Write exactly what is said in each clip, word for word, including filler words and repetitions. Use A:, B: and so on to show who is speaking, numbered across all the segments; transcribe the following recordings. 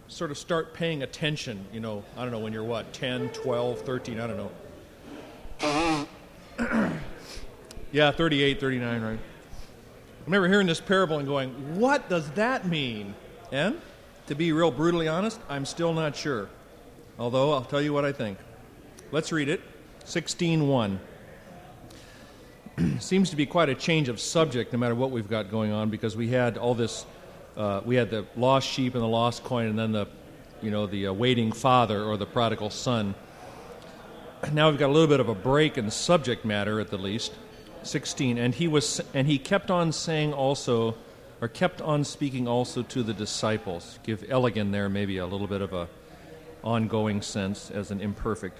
A: sort of start paying attention, you know, I don't know, when you're what, ten, twelve, thirteen, I don't know. Yeah, thirty-eight, thirty-nine, right? I remember hearing this parable and going, what does that mean? And, to be real brutally honest, I'm still not sure. Although, I'll tell you what I think. Let's read it. sixteen one. Seems to be quite a change of subject no matter what we've got going on, because we had all this, uh, we had the lost sheep and the lost coin, and then the, you know, the uh, waiting father or the prodigal son. Now we've got a little bit of a break in subject matter at the least. sixteen, and he was, and he kept on saying also, or kept on speaking also to the disciples. Give elegant there maybe a little bit of a ongoing sense as an imperfect.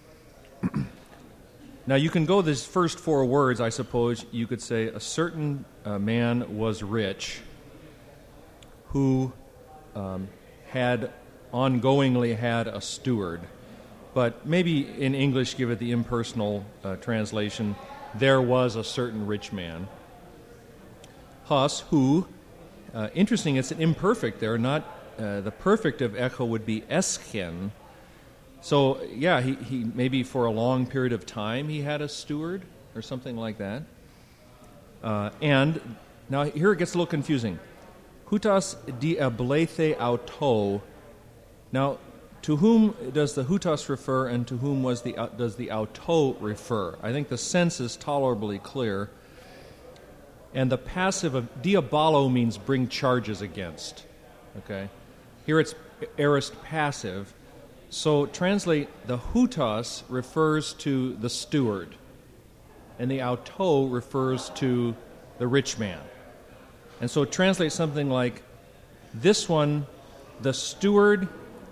A: Now, you can go these first four words, I suppose. You could say, a certain uh, man was rich who um, had ongoingly had a steward. But maybe in English, give it the impersonal uh, translation, there was a certain rich man. Hus, who, uh, interesting, it's an imperfect there, not uh, the perfect of echo would be eschen. So, yeah, he, he maybe for a long period of time he had a steward or something like that. Uh, and now here it gets a little confusing. Hutas diablethe auto. Now, to whom does the hutas refer, and to whom was the uh, does the auto refer? I think the sense is tolerably clear. And the passive of diabolo means bring charges against. Okay, here it's aorist passive. So translate, the hutas refers to the steward, and the auto refers to the rich man. And so translate something like, this one, the steward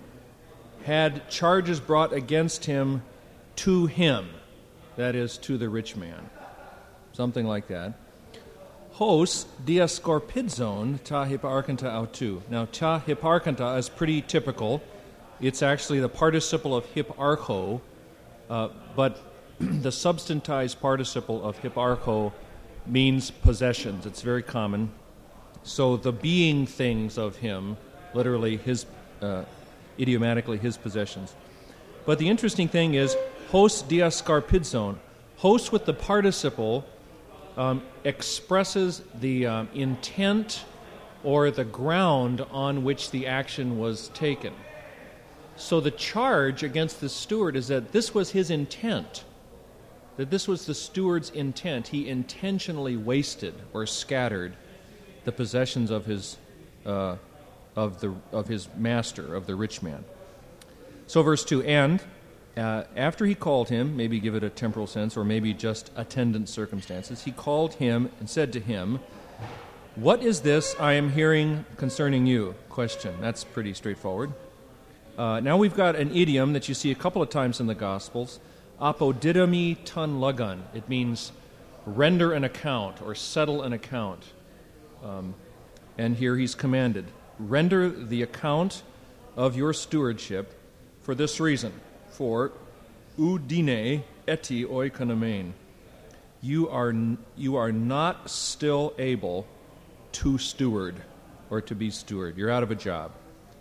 A: had charges brought against him to him, that is, to the rich man. Something like that. Hos diascorpidzon ta hyparchanta autu. Now, ta hyparchanta is pretty typical. It's actually the participle of hyparcho, uh, but the substantized participle of hyparcho means possessions. It's very common. So the being things of him, literally his, uh, idiomatically his possessions. But the interesting thing is, hos diascarpidzon, hos with the participle um, expresses the um, intent or the ground on which the action was taken. So the charge against the steward is that this was his intent, that this was the steward's intent. He intentionally wasted or scattered the possessions of his uh, of the of his master, of the rich man. So verse two, and uh, after he called him, maybe give it a temporal sense, or maybe just attendant circumstances, he called him and said to him, "What is this I am hearing concerning you?" Question. That's pretty straightforward. Uh, now we've got an idiom that you see a couple of times in the Gospels, apodidomi ton lagun. It means render an account or settle an account. Um, and here he's commanded, render the account of your stewardship for this reason, for udine eti oikonomen. You are, you are not still able to steward or to be steward. You're out of a job.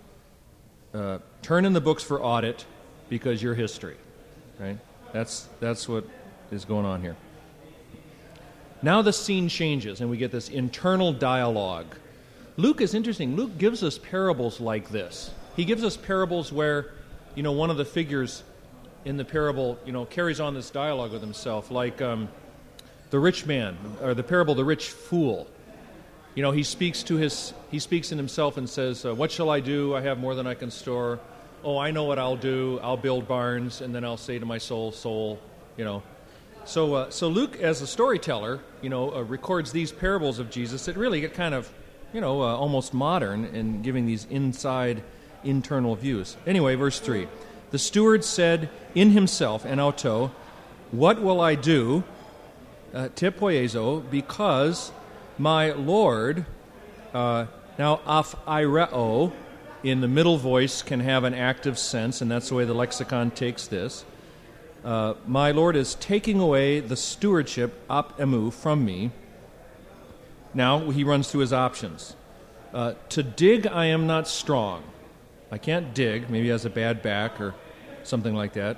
A: Uh, turn in the books for audit because you're history, right? That's that's what is going on here. Now the scene changes and we get this internal dialogue. Luke is interesting. Luke gives us parables like this. He gives us parables where, you know, one of the figures in the parable, you know, carries on this dialogue with himself, like um, the rich man, or the parable, the rich fool. You know, he speaks to his, he speaks in himself and says, uh, what shall I do? I have more than I can store. Oh, I know what I'll do. I'll build barns, and then I'll say to my soul, soul, you know. So uh, so Luke, as a storyteller, you know, uh, records these parables of Jesus that really get kind of, you know, uh, almost modern in giving these inside, internal views. Anyway, verse three. The steward said in himself, en auto, what will I do, uh, te poiezo, because my Lord, uh, now af ireo, in the middle voice can have an active sense, and that's the way the lexicon takes this. Uh, my Lord is taking away the stewardship, ap emu, from me. Now he runs through his options. Uh, to dig I am not strong. I can't dig. Maybe he has a bad back or something like that.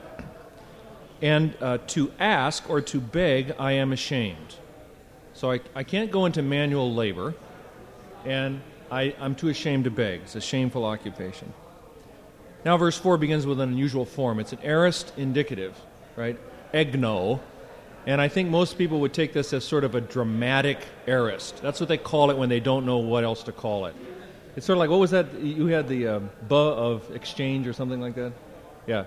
A: And uh, to ask or to beg, I am ashamed. So I, I can't go into manual labor, and I, I'm too ashamed to beg. It's a shameful occupation. Now verse four begins with an unusual form. It's an aorist indicative, right? Egno. And I think most people would take this as sort of a dramatic aorist. That's what they call it when they don't know what else to call it. It's sort of like, what was that? You had the uh, B of exchange or something like that? Yeah.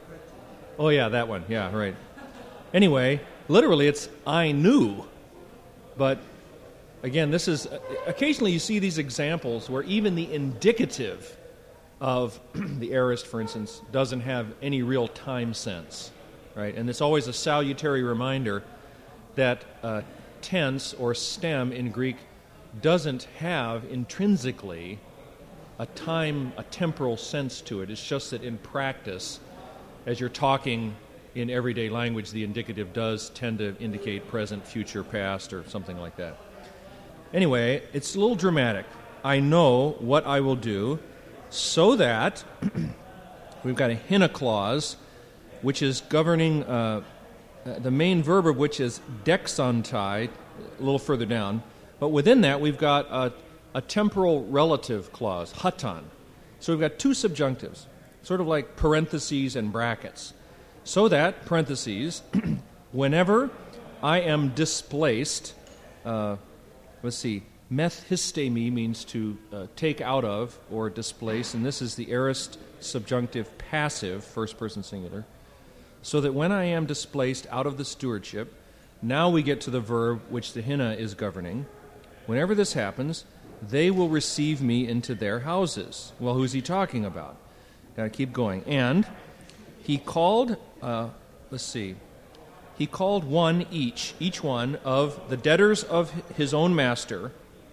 A: Oh, yeah, that one. Yeah, right. Anyway, literally it's I knew. But again, this is, occasionally you see these examples where even the indicative of the aorist, for instance, doesn't have any real time sense. Right? And it's always a salutary reminder that uh, tense or stem in Greek doesn't have intrinsically a time, a temporal sense to it. It's just that in practice, as you're talking in everyday language, the indicative does tend to indicate present, future, past, or something like that. Anyway, it's a little dramatic. I know what I will do so that we've got a hina clause, which is governing, uh, the main verb of which is dexantai, a little further down. But within that, we've got a, a temporal relative clause, hatan. So we've got two subjunctives, sort of like parentheses and brackets. So that, parentheses, whenever I am displaced, uh, let's see, methistemi means to uh, take out of or displace, and this is the aorist subjunctive passive, first person singular. So that when I am displaced out of the stewardship, now we get to the verb which the hina is governing. Whenever this happens, they will receive me into their houses. Well, who's he talking about? Got to keep going. And he called, uh, let's see, he called one each, each one of the debtors of his own master,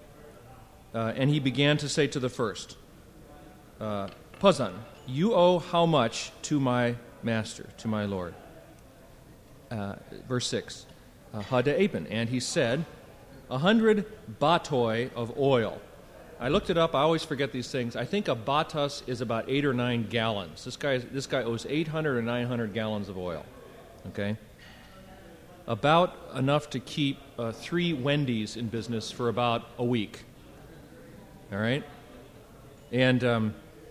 A: uh, and he began to say to the first, uh, Pazan, you owe how much to my master, to my Lord? Uh, verse six, uh, Hadaepen, and he said, a hundred batoi of oil. I looked it up. I always forget these things. I think a batas is about eight or nine gallons. This guy, this guy owes eight hundred or nine hundred gallons of oil. Okay, about enough to keep uh, three Wendy's in business for about a week. All right, and um,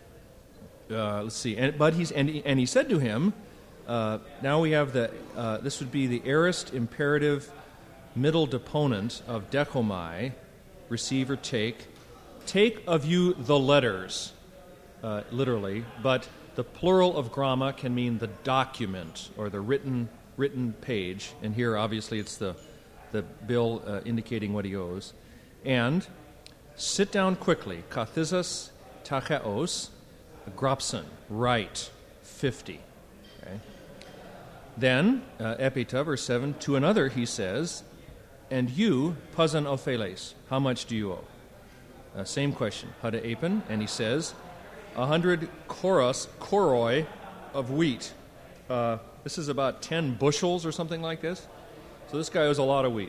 A: uh, let's see. And, but he's and he, and he said to him, uh, now we have the. Uh, this would be the aorist imperative middle deponent of dechomai, receive or take. Take of you the letters, uh, literally, but the plural of gramma can mean the document or the written written page, and here obviously it's the the bill uh, indicating what he owes. And sit down quickly, kathizas tacheos, gropson, write, fifty. Okay. Then, uh, epita, verse seven, to another he says, and you, pazan opheles, how much do you owe? Uh, same question, hada apen, and he says, a hundred koros, koroi of wheat. Uh, this is about ten bushels or something like this. So this guy owes a lot of wheat.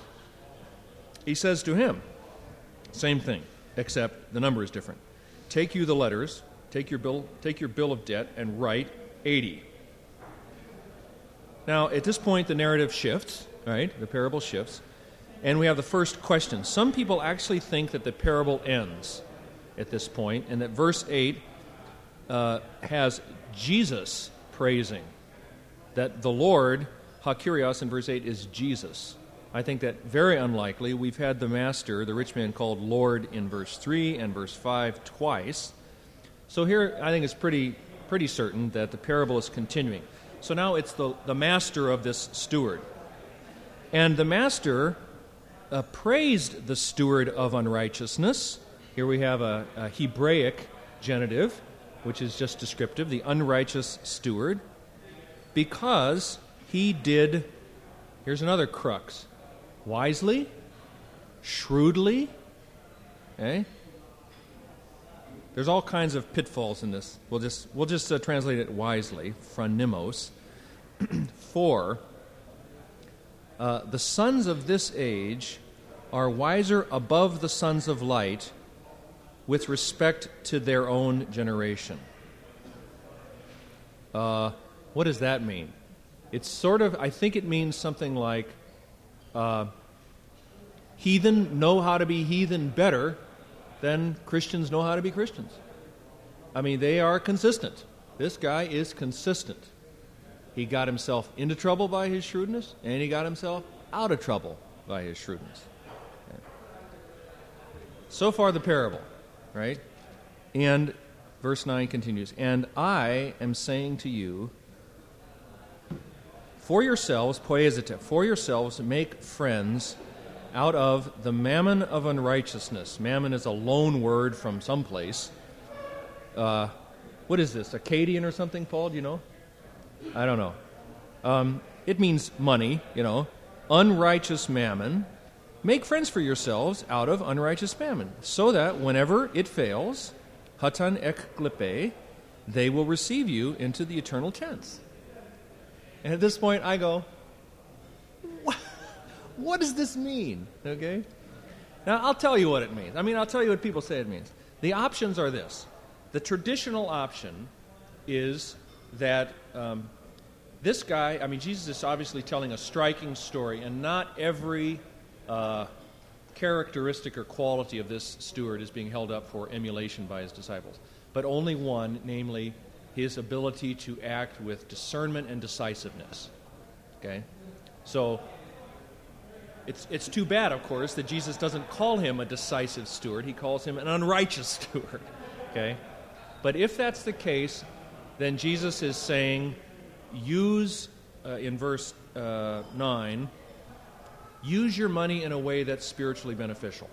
A: He says to him, same thing, except the number is different. Take you the letters, take your bill, take your bill of debt, and write eighty. Now, at this point, the narrative shifts, right? The parable shifts. And we have the first question. Some people actually think that the parable ends at this point, and that verse eight uh, has Jesus praising. That the Lord, Hakurios in verse eight, is Jesus. I think that very unlikely. We've had the master, the rich man, called Lord in verse three and verse five twice. So here I think it's pretty pretty certain that the parable is continuing. So now it's the, the master of this steward. And the master uh, praised the steward of unrighteousness. Here we have a, a Hebraic genitive, which is just descriptive, the unrighteous steward, because he did, here's another crux, wisely, shrewdly, okay? There's all kinds of pitfalls in this. We'll just we'll just uh, translate it wisely, phronimos. For uh, the sons of this age are wiser above the sons of light, with respect to their own generation. Uh, what does that mean? It's sort of, I think it means something like, uh, heathen know how to be heathen better than Christians know how to be Christians. I mean, they are consistent. This guy is consistent. He got himself into trouble by his shrewdness, and he got himself out of trouble by his shrewdness. Okay. So far the parable, right? And verse nine continues, "And I am saying to you, for yourselves, poiesete, for yourselves make friends out of the mammon of unrighteousness." Mammon is a loan word from someplace. Uh, what is this, Akkadian or something, Paul? Do you know? I don't know. Um, it means money, you know. Unrighteous mammon. Make friends for yourselves out of unrighteous mammon, so that whenever it fails, hatan ek klippe, they will receive you into the eternal tents. And at this point, I go, what, what does this mean? Okay? Now, I'll tell you what it means. I mean, I'll tell you what people say it means. The options are this. The traditional option is that um, this guy, I mean, Jesus is obviously telling a striking story, and not every uh, characteristic or quality of this steward is being held up for emulation by his disciples, but only one, namely his ability to act with discernment and decisiveness. Okay? So, it's it's too bad, of course, that Jesus doesn't call him a decisive steward. He calls him an unrighteous steward. Okay? But if that's the case, then Jesus is saying, use, uh, in verse uh, nine, use your money in a way that's spiritually beneficial.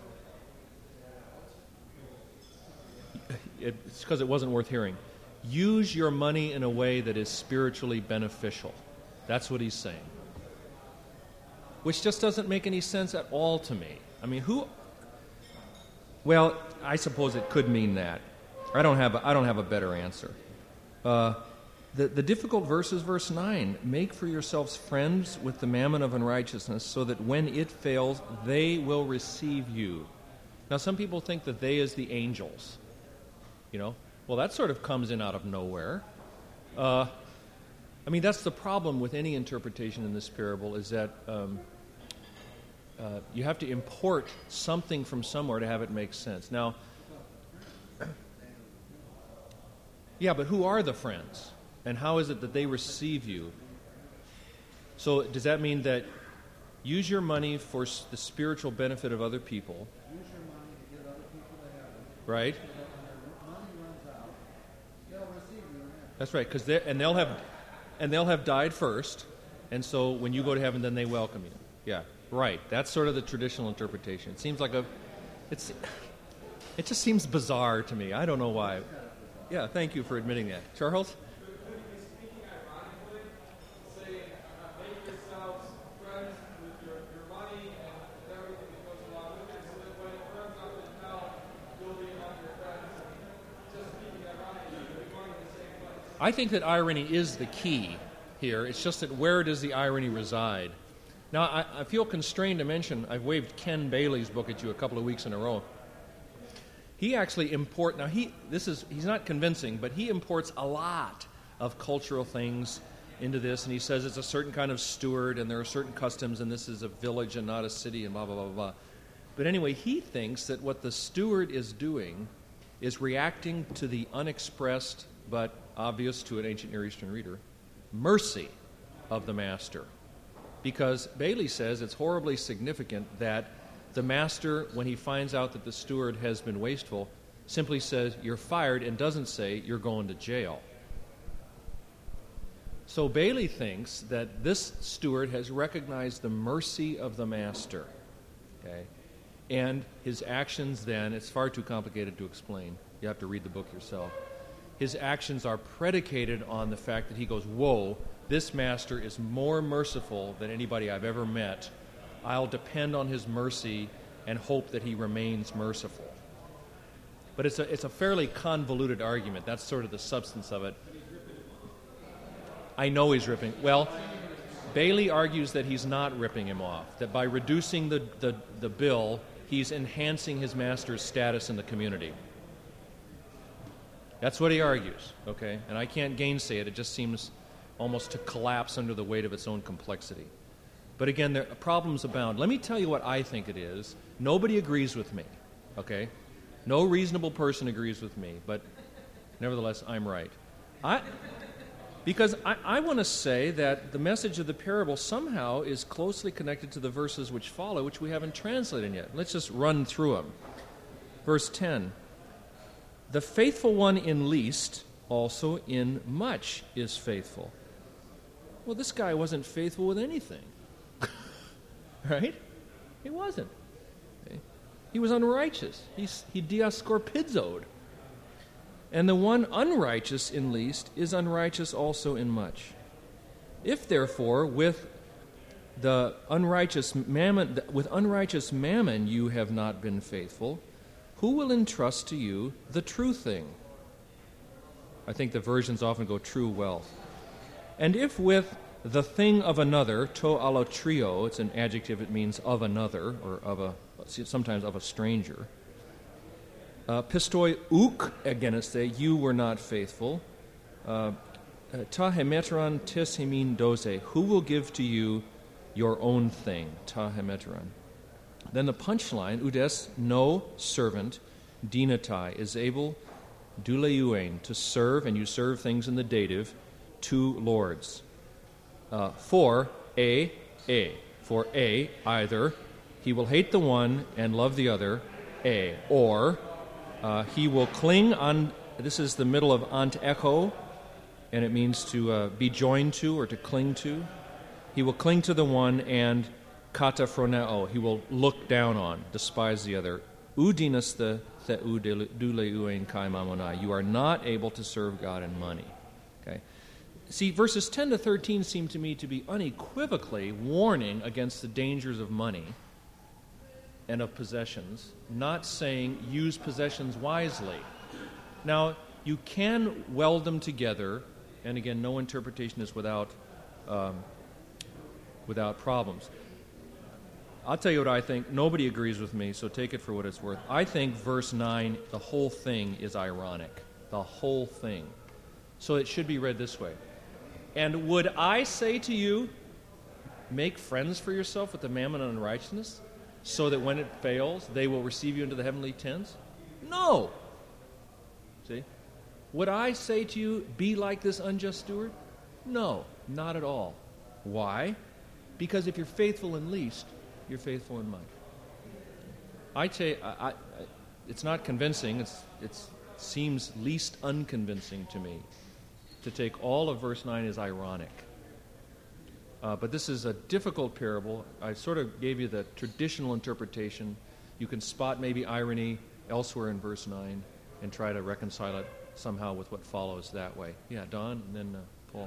A: It's because it wasn't worth hearing. Use your money in a way that is spiritually beneficial. That's what he's saying. Which just doesn't make any sense at all to me. I mean, who... Well, I suppose it could mean that. I don't have a, I don't have a better answer. Uh, the, the difficult verse is verse nine. Make for yourselves friends with the mammon of unrighteousness, so that when it fails, they will receive you. Now, some people think that they is the angels. You know? Well, that sort of comes in out of nowhere. Uh, I mean, that's the problem with any interpretation in this parable, is that um, uh, you have to import something from somewhere to have it make sense. Now, yeah, but who are the friends? And how is it that they receive you? So does that mean that use your money for the spiritual benefit of other people? Use your money to get other people to heaven. Right? So that when money runs out, they'll receive you in heaven. That's right, because they and they'll have and they'll have died first, and so when you go to heaven, then they welcome you. Yeah, right. That's sort of the traditional interpretation. It seems like a, it's, it just seems bizarre to me. I don't know why. Yeah, thank you for admitting that. Charles? I think that irony is the key here. It's just that where does the irony reside? Now, I, I feel constrained to mention, I've waved Ken Bailey's book at you a couple of weeks in a row. He actually import now he this is he's not convincing, but he imports a lot of cultural things into this, and he says it's a certain kind of steward, and there are certain customs, and this is a village and not a city, and blah blah blah blah. But anyway, he thinks that what the steward is doing is reacting to the unexpressed but obvious to an ancient Near Eastern reader mercy of the master, because Bailey says it's horribly significant that the master, when he finds out that the steward has been wasteful, simply says, "You're fired," and doesn't say, "You're going to jail." So Bailey thinks that this steward has recognized the mercy of the master. Okay? And his actions then, it's far too complicated to explain. You have to read the book yourself. His actions are predicated on the fact that he goes, "Whoa, this master is more merciful than anybody I've ever met. I'll depend on his mercy and hope that he remains merciful." But it's a it's a fairly convoluted argument. That's sort of the substance of it. I know he's ripping. Well, Bailey argues that he's not ripping him off, that by reducing the, the, the bill, he's enhancing his master's status in the community. That's what he argues, okay? And I can't gainsay it. It just seems almost to collapse under the weight of its own complexity. But again, there problems abound. Let me tell you what I think it is. Nobody agrees with me, okay? No reasonable person agrees with me, but nevertheless, I'm right. I, because I, I want to say that the message of the parable somehow is closely connected to the verses which follow, which we haven't translated yet. Let's just run through them. Verse ten. The faithful one in least also in much is faithful. Well, this guy wasn't faithful with anything. Right? He wasn't. Okay. He was unrighteous. He's, he diascorpizoed. And the one unrighteous in least is unrighteous also in much. If therefore with the unrighteous mammon, with unrighteous mammon you have not been faithful, who will entrust to you the true thing? I think the versions often go true wealth. And if with the thing of another, to alotrio, it's an adjective, it means of another, or of a, sometimes of a stranger. Uh, pistoi uk ageneste, you were not faithful. Uh, ta hemetron tis hemin doze, who will give to you your own thing? Ta hemetron. Then the punchline, udes, no servant, dinatai, is able, duleuein, to serve, and you serve things in the dative, two lords. Uh, for a, a. For a, either, he will hate the one and love the other, a. Or uh, he will cling on, this is the middle of ant echo, and it means to uh, be joined to or to cling to. He will cling to the one and kata phroneo, he will look down on, despise the other. Udinas the theu duleuein kai mamonai, you are not able to serve God in money. Okay. See, verses ten to thirteen seem to me to be unequivocally warning against the dangers of money and of possessions, not saying use possessions wisely. Now, you can weld them together, and again, no interpretation is without um, without problems. I'll tell you what I think. Nobody agrees with me, so take it for what it's worth. I think verse nine, the whole thing is ironic. The whole thing. So it should be read this way. And would I say to you, make friends for yourself with the mammon of unrighteousness, so that when it fails, they will receive you into the heavenly tents? No. See? Would I say to you, be like this unjust steward? No, not at all. Why? Because if you're faithful in least, you're faithful in much. I say, I, I, it's not convincing. It's, it's, it seems least unconvincing to me to take all of verse nine as ironic. Uh, but this is a difficult parable. I sort of gave you the traditional interpretation. You can spot maybe irony elsewhere in verse nine and try to reconcile it somehow with what follows that way. Yeah, Don, and then uh, Paul.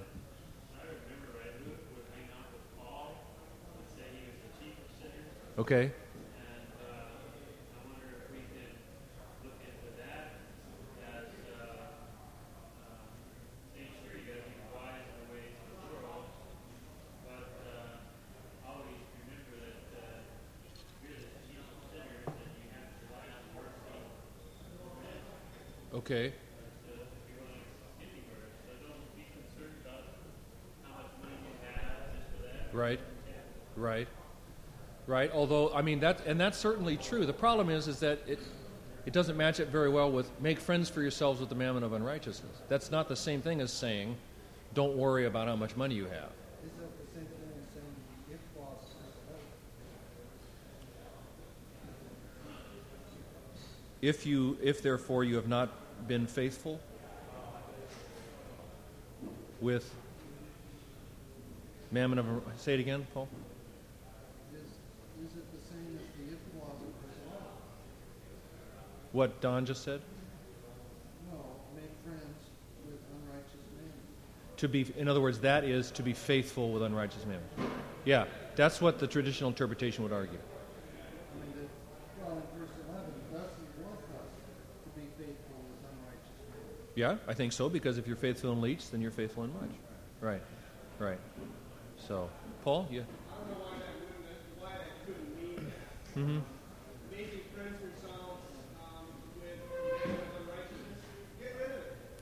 A: Okay.
B: And uh, I wonder if we could look into that as uh, uh, saying, sure, you got to be wise in the ways of the world, but uh, always remember that uh, you're the chief of sinners and you have to rely on mercy.
A: Okay.
B: But, uh, if you're willing to give me words, so don't be concerned about how much money you have just for that.
A: Right. Right. Right, although, I mean, that, and that's certainly true. The problem is, is that it, it doesn't match up very well with make friends for yourselves with the mammon of unrighteousness. That's not the same thing as saying, don't worry about how much money you have.
C: Is that the same thing as saying if clause is
A: If you, if therefore you have not been faithful with mammon of, say it again, Paul?
C: Is it the same as the if clause of personnel?
A: What Don just said?
C: No, make friends with unrighteous men.
A: To be, in other words, that is to be faithful with unrighteous mammon. Yeah, that's what the traditional interpretation would argue.
C: I mean, that, well, in verse eleven, thus he wants us to be faithful with unrighteous men.
A: Yeah, I think so, because if you're faithful in least, then you're faithful in much. Right, right. So, Paul, yeah.
D: I don't know why that wouldn't, why that couldn't mean that.
A: Mm-hmm.
D: Making friends yourselves um, with mammon of unrighteousness. Get rid of it.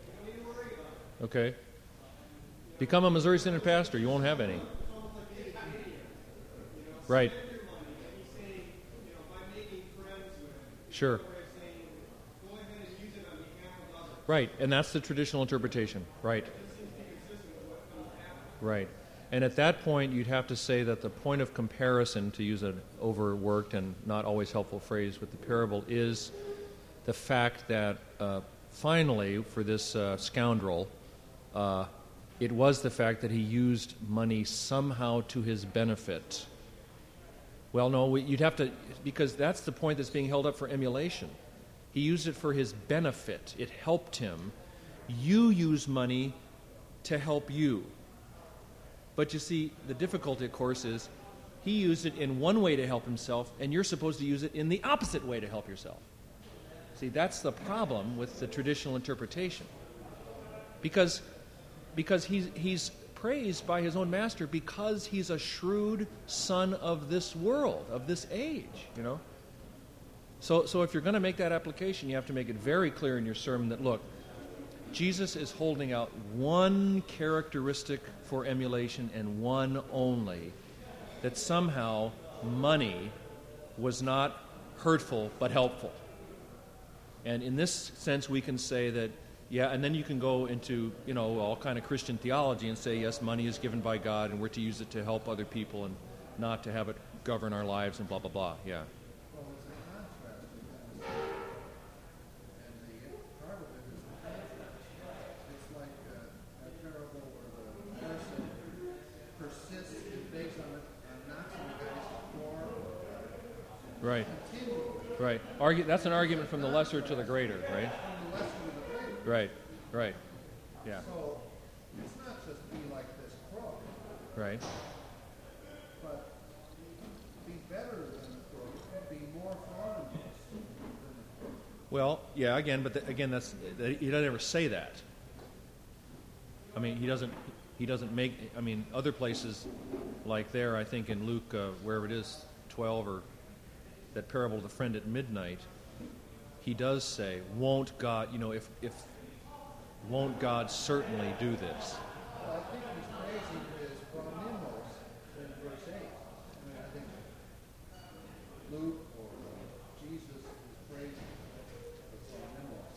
A: Okay? Become a Missouri Synod pastor. You won't have any. Right. Sure. Right, and that's the traditional interpretation. Right. Right. And at that point, you'd have to say that the point of comparison, to use an overworked and not always helpful phrase with the parable, is the fact that uh, finally, for this uh, scoundrel, uh, it was the fact that he used money somehow to his benefit. Well, no, we, you'd have to, because that's the point that's being held up for emulation. He used it for his benefit. It helped him. You use money to help you. But you see, the difficulty, of course, is he used it in one way to help himself, and you're supposed to use it in the opposite way to help yourself. See, that's the problem with the traditional interpretation. Because, because he's, he's praised by his own master because he's a shrewd son of this world, of this age, you know. So, so if you're going to make that application, you have to make it very clear in your sermon that, look, Jesus is holding out one characteristic for emulation and one only, that somehow money was not hurtful but helpful. And in this sense, we can say that, yeah, and then you can go into, you know, all kind of Christian theology and say, yes, money is given by God and we're to use it to help other people and not to have it govern our lives and blah, blah, blah. Yeah.
C: Well, it's a contrast between this and the part of it is the contrast. It's like uh, a parable where the person persists and begs on it and knocks on the guy's door.
A: Right.
C: Continually.
A: Right. Argu- that's an argument from the lesser to the greater, right?
C: From the lesser to the greater.
A: Right. Right. Yeah.
C: So it's not just be like this crook,
A: Right.
C: but be better than the crook, be more foremost than the crook.
A: Well, yeah, again, but the, again, that's he doesn't ever say that. I mean, he doesn't. He doesn't make. I mean, other places, like there, I think in Luke, uh, wherever it is, twelve, or that parable of the friend at midnight, he does say, "Won't God? You know, if if won't God certainly do this?"
C: Well, I think he's praising his prominimos in verse eight. I mean, I think Luke or uh, Jesus is praising the prominimos.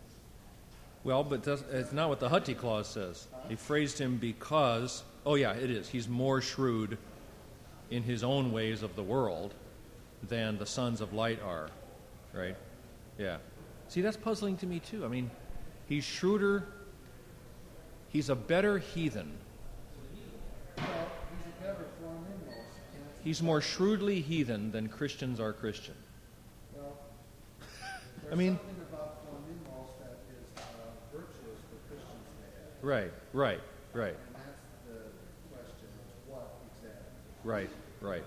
A: Well, but that's, it's not what the Hutti clause says. He phrased him because, oh yeah, it is. He's more shrewd in his own ways of the world than the sons of light are, right? Yeah. See, that's puzzling to me too. I mean, he's shrewder. He's a better heathen.
C: Well, he's a better prominimos. and it's-
A: He's more shrewdly heathen than Christians are Christian.
C: Well, there's
A: I mean-
C: something about prominimos that is uh, virtuous for Christians to have.
A: Right, right, right,
C: And that's the question of what exactly.
A: right, right.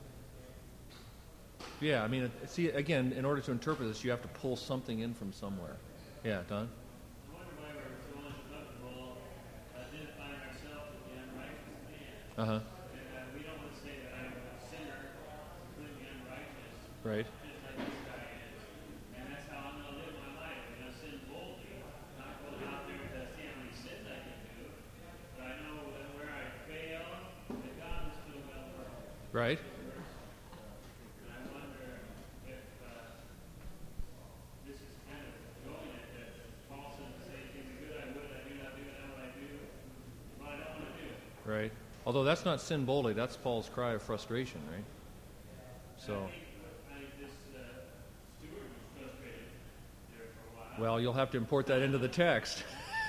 A: Yeah, I mean, it- see, again, in order to interpret this, you have to pull something in from somewhere. Yeah, Don?
B: I wonder why we're so uncomfortable identifying ourselves with the unrighteous man.
A: Uh-huh,
B: And, uh, we don't want to say that I'm a sinner, completely unrighteous,
A: right.
B: just like this guy is. And that's how I'm going to live my life. I'm going to sin boldly, not going out there to see how many sins I can do. But I know that where I fail, that God will still well work.
A: Right.
B: And I wonder if uh, this is kind of going at that. Paul says the same thing, the good I would, I do not do, now what I do, what I don't want to do.
A: Right. Although that's not sin boldly, that's Paul's cry of frustration, right? So,
B: I think this uh, steward was frustrated there for a while.
A: well, you'll have to import that into the text.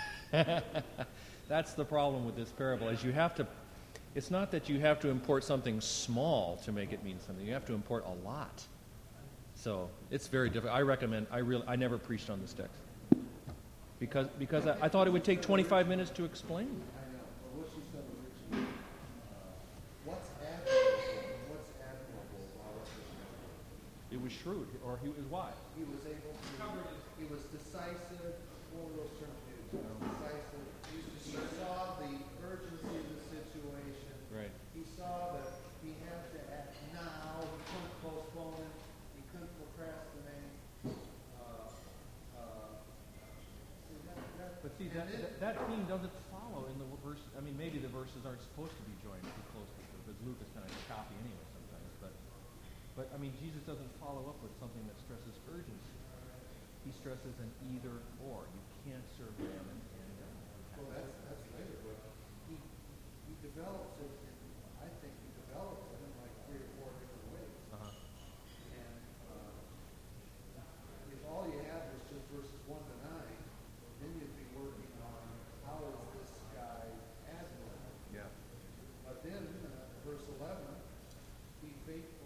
A: That's the problem with this parable, is you have to, it's not that you have to import something small to make it mean something. You have to import a lot. So, it's very difficult. I recommend, I really, I never preached on this text. Because, because I, I thought it would take twenty-five minutes to explain.
C: I know, but what she said originally, uh, what's admirable, what's admirable about this man?
A: It was shrewd, or he was wise.
C: He was able to, he was decisive, what were those terms used? Decisive. He saw the urgency of the situation.
A: Right.
C: He saw that he had to act now, he couldn't postpone it, he couldn't procrastinate. Uh, uh, see, that, that,
A: But see, that, that, that theme doesn't follow in the verse. I mean, maybe the verses aren't supposed to be joined too closely because Luke is kind of choppy anyway sometimes. But, but I mean, Jesus doesn't follow up with something that stresses urgency. He stresses an either or. You can't serve mammon and God.
C: Well, that's, that's later, but he, he develops it, in, I think he develops it in like three or four different ways.
A: Uh-huh.
C: And uh, if all you have was just verses one to nine, then you'd be working on how is this guy admirable.
A: Yeah.
C: But then, uh, verse eleven, be faithful